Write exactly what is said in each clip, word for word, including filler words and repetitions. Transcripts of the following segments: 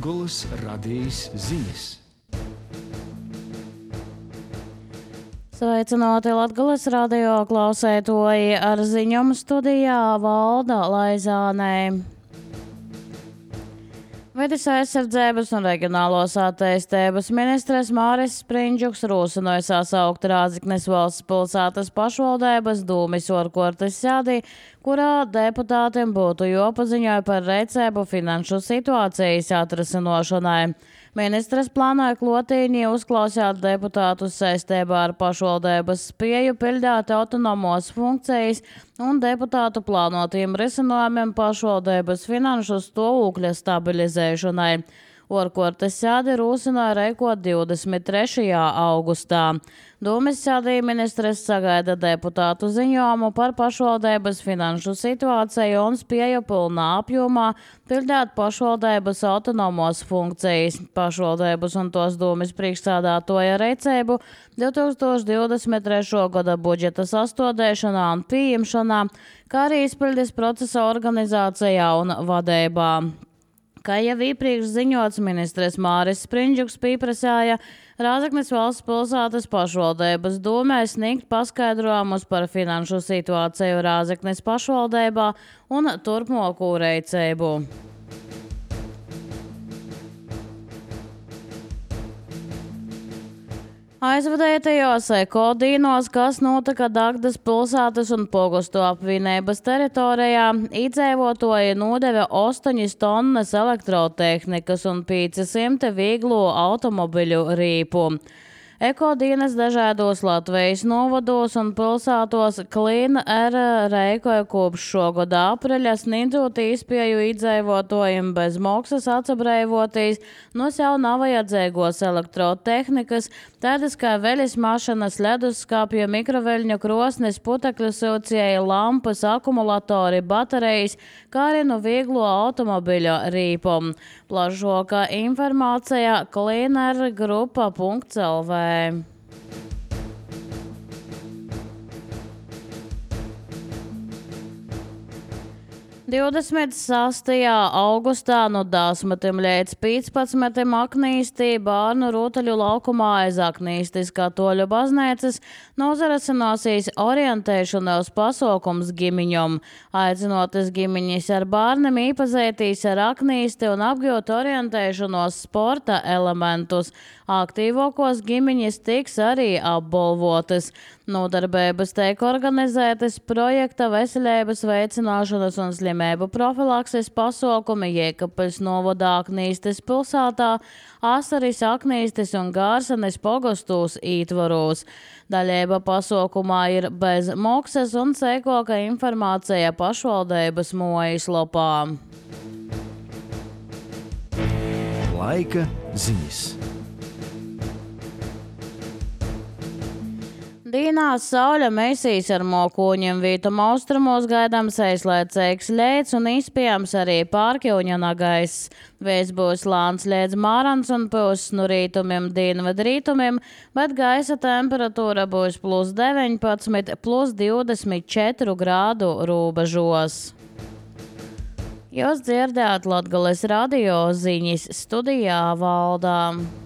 Latgoles radijas ziņas. Sveicināti Latgoles radio klausētoji, ar ziņām studijā Valda Laizānē. Vides aizsardzības un reģionālos attīstības ministrs Māris Sprindžuks rūsinoja sasaukt Rāziknes valsts pilsētas pašvaldības dūmis orkortes sēdī, kurā deputātiem būtu jāpaziņoja par recēbu finanšu situācijas atrasinošanai. Ministrs plānoja klotīņi uzklausīt deputātus saistībā ar pašvaldības spēju pildīt autonomos funkcijas un deputātu plānotiem risinājumiem pašvaldības finanšu stāvokļa stabilizēšanai. Orkortes sēdi rūsināja rēkot divdesmit trešajā augustā. Dūmis sēdī ministrs sagaida deputātu ziņojumu par pašvaldības finanšu situāciju un spēju pilnā apjomā pildīt pašvaldības autonomos funkcijas. Pašvaldības un tos dūmis priekšsādātoja recēbu divi tūkstoši divdesmit trešā gada budžeta sastādēšanā un pieņemšanā, kā arī izpildes procesa organizācijā un vadībā. Kā jau iepriekš ziņots, ministrs Māris Sprindžuks pieprasīja Rāziknes valsts pilsētas pašvaldības dūmē sniegt paskaidrojumus par finanšu situāciju Rāziknes pašvaldībā un turpmāko rīcību. Aizvadētajos ekodīnos, kas notika Dagdas pilsētas un Pogostu apvienības teritorijā, iedzīvotāji nodeva astoņas tonnas elektrotehnikas un piecsimt vieglo automobiļu rīpu. Ekodīnas dažādos Latvijas novados un pilsētos Clean Air rēkoja kopš šogada apreļa sniedzot iespēju iedzīvotājiem bez maksas atsabrēvotīs no sev nav vajadzīgos elektrotehnikas, tādas kā veļas mašīnas, leduskapja, mikroveļņu krosnes, putekļu silcēji, lampas, akumulatori, baterijas, kā arī no vieglo automobiļu rīpum. Plašākā informācija clean air grupa punkts el vē. divdesmit sastajā augustā no desmitim līdz piecpadsmitim Aknīstī bērnu rotaļu laukumā aiz Aknīstis katoļu baznīcas nozarasinās orientēšanās pasaukums ģimeņam, aicinotas ģimeņas ar bērniem iepazīties ar Aknīsti un apgūt orientēšanos sporta elementus. Aktīvākos ģimeņas tiks arī apbalvotas. Nodarbības tiek organizētas projekta veselības veicināšanas un slimību profilakses pasaukumi Jēkabpils novadā Aknīstis pilsētā, Asaris, Aknīstis un Gārsenes pogostūs ītvaros. Daļība pasaukumā ir bez maksas un sīkāka informācija pašvaldības mājaslapā. Laika ziņas. Dīnā sauļa mēsīs ar mokoņiem vītum austrumos gaidāms aizlaicīgs leids un iespējams arī pārkļūņana gaiss. Vējs būs lāns līdz Mārans un pūs no rītumiem dienvidu rītumiem, bet gaisa temperatūra būs plus deviņpadsmit, plus divdesmit četri grādu robežos. Jūs dzirdējāt Latgoles radio ziņas, studijā Valdā.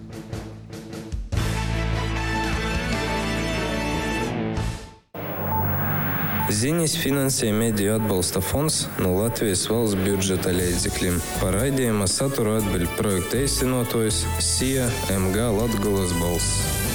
Ziņas finansē Mediju atbalsta fonds no Latvijas valsts budžeta līdzekļiem. Par raidījuma saturu atbild projekta īstenotājs S I A M G Latgoles balss.